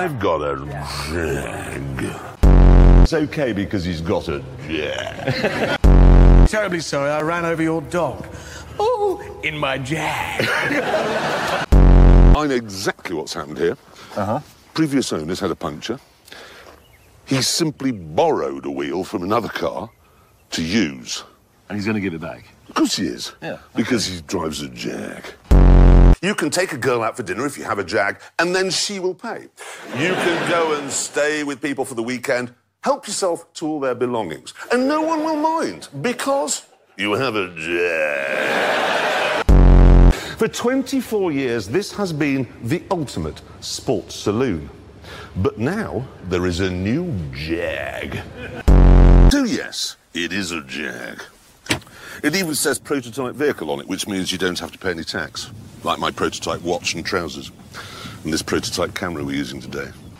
I've got a Jag. It's okay because he's got a Jag. Terribly sorry, I ran over your dog. Oh, in my Jag. I know exactly what's happened here. Previous owners had a puncture. He simply borrowed a wheel from another car to use. And he's going to give it back? Of course he is. Yeah. Because he drives a Jag. You can take a girl out for dinner if you have a Jag, and then she will pay. You can go and stay with people for the weekend. Help yourself to all their belongings. And no one will mind, because you have a Jag. For 24 years, this has been the ultimate sports saloon. But now, there is a new Jag. So yes, it is a Jag. It even says prototype vehicle on it, which means you don't have to pay any tax. Like my prototype watch and trousers. And this prototype camera we're using today.